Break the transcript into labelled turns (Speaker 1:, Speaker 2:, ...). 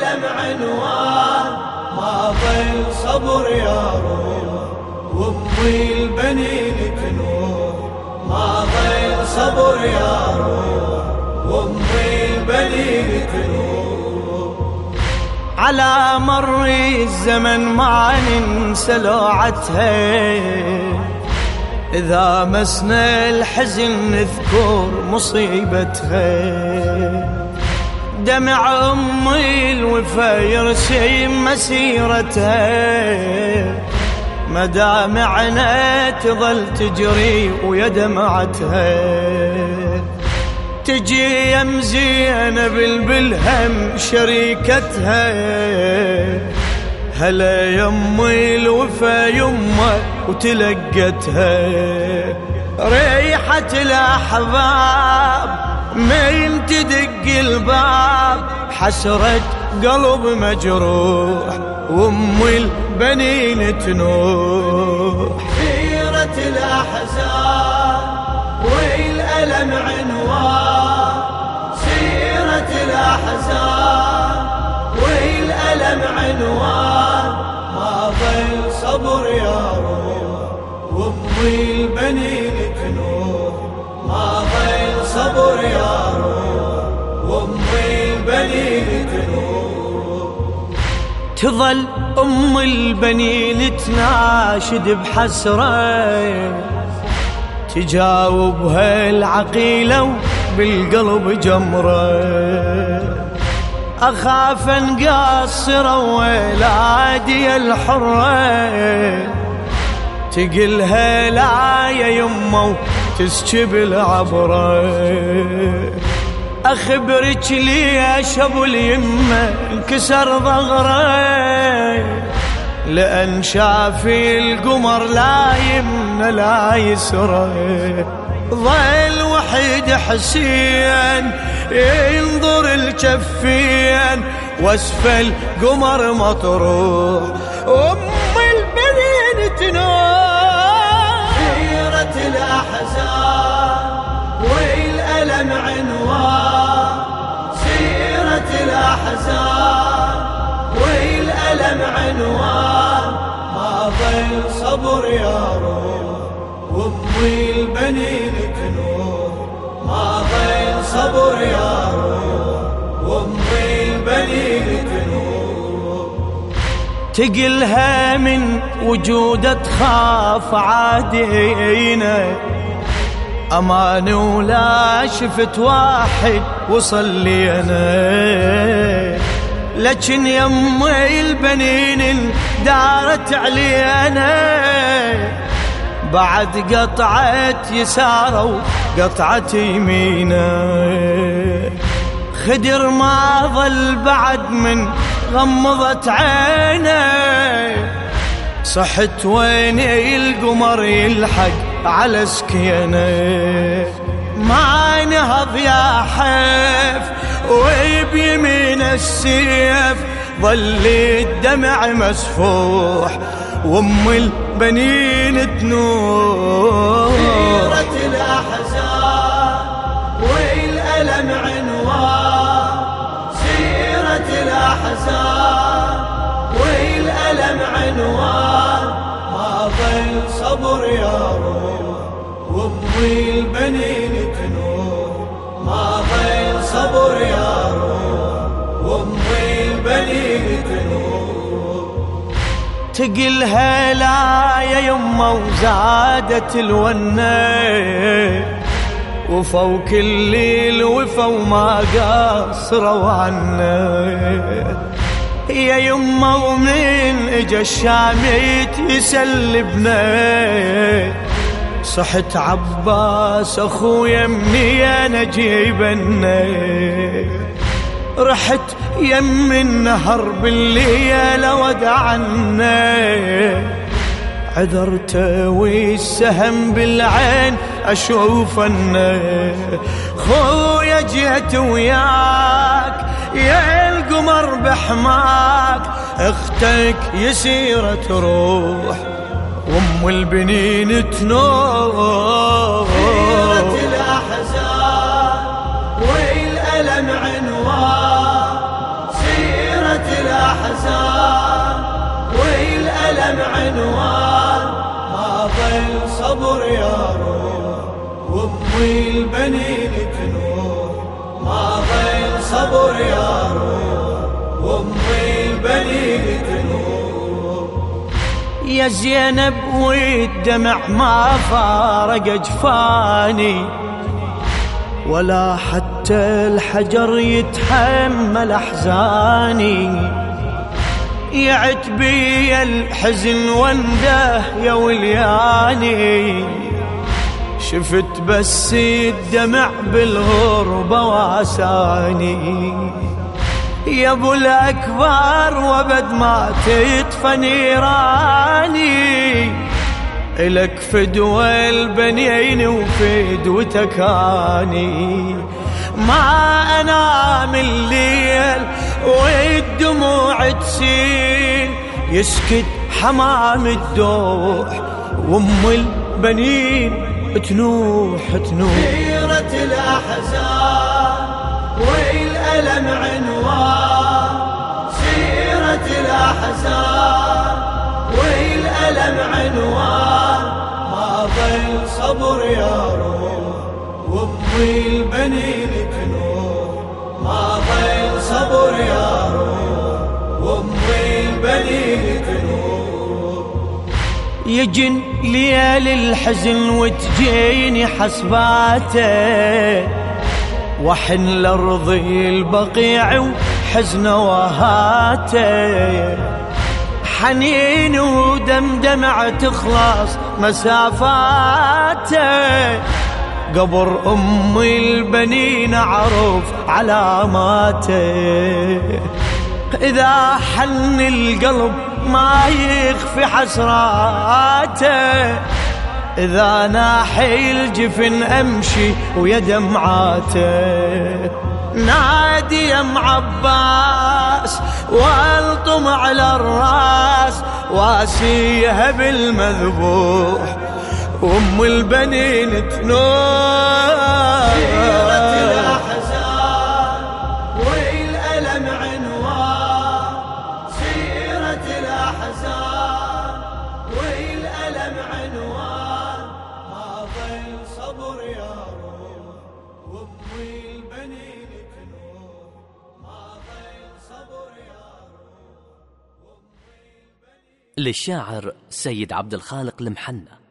Speaker 1: والألم عنوان، ما ضل صبر يا روح وامي البنين تنور، ما ضل صبر يا روح وامي البنين تنور.
Speaker 2: على مر الزمن ما ننسى لوعتها، إذا مسنا الحزن نذكر مصيبتها، دمع أمي الوفا يرسم مسيرتها، مدامعنا تظل تجري ويا دمعتها، تجي يم زينب بالهم شريكتها، هلا يمي الوفا يمه وتلقتها، ريحة الأحباب من تدق الباب، حسرة قلب مجروح وامي البنين تنوح.
Speaker 1: سيرة الأحزان والألم عنوان، سيرة الأحزان والألم عنوان، ما ضل صبر يا روح وامي البنين تنور، ما ضل صبر يا روح وامي البنين تنور.
Speaker 2: تظل ام البنين تناشد بحسرة، تجاوبها العقيلة وبالقلب جمرة، أخاف نقصر ولادي الحرة، تقلها لا يا يمه وتسكب العبرة، أخبرك ليش أبو اليمة انكسر ظهره، لأن شافي القمر لا يمنى لا يسره، ظل وحيد حسين ينظر الجفين واسفل قمر مطروح ام البنين تنور.
Speaker 1: سيرة الأحزان والألم عنوان، سيرة الأحزان والألم عنوان، ما ضل صبر يا روح وامي البنين تنور، ما ضل صبر يا روح وامي البنين تنور.
Speaker 2: تقلها من وجودها تخاف عادينا، أمان ولا شفت واحد وصل لي أنا، لكن يمي البنين دارت علينا، بعد قطعت يساره وقطعت يمينه، خدر ما ظل بعد من غمضت عينه، صحت ويني القمر يلحق على سكينه، ما نهض يا حيف وبيمين السيف، ظل الدمع مسفوح وام البنين تنور.
Speaker 1: سيرة الأحزان والألم عنوان، سيرة الأحزان والألم عنوان، ما ضل صبر يا روح وامي البنين تنور، ما ضل صبر يا روح وامي البنين تنور.
Speaker 2: تقلها لا يا يمه وزادت الونه، وفوق الليل وفا وما قصروا عنا، يا يمه ومن اجا الشاميت يسلبنا، صحت عباس اخويا مني انا جيبنا، رحت يم النهر بالليل ودعنا، عذرته والسهم بالعين اشوفنا، خويا جيت وياك يا القمر بحماك، اختك يسير تروح وام البنين تنور.
Speaker 1: سيرة الأحزان والألم عنوان، سيرة الأحزان والألم عنوان، ما ظل صبر يا روح وأمي البنين تنور، ما ظل صبر يا روح وأمي البنين تنور.
Speaker 2: يا زينب والدمع ما فارق جفاني، ولا حتى الحجر يتحمل أحزاني، يا عتبي الحزن وانده يا ولياني، شفت بس الدمع بالغربة واساني، يا ابو الأكبر وبد ما تطفى نيراني، إلك فدوى البنين وفدوتك اني، ما انام الليل والدموع تسيل، يسكت حمام الدوح وام البنين تنوح تنوح.
Speaker 1: سيرة الأحزان والألم عنوان، سيرة الأحزان والألم عنوان، ما ظل صبر يا روح وأمي البنين تنور، ما ظل صبر يا روح وأمي البنين تنور.
Speaker 2: يجن ليال الحزن وتجيني حسباته، وحن لارضي البقيع وحزن وهاته، حنين ودمدمع تخلص مسافاته، قبر أمي البنين أعرف علاماته، إذا حن القلب ما يخفي حسراته، إذا ناحي الجفن أمشي ويا دمعاته، نادي يا ام عباس والطم على الراس، واسيها بالمذبوح وام البنين تنور.
Speaker 1: سيرة الأحزان والألم عنوان، سيرة الأحزان والألم عنوان، ما ظل صبر يا روح وأمي البنين تنور، ما ظل صبر يا روح وأمي البنين.
Speaker 3: للشاعر سيد عبد الخالق المحنى.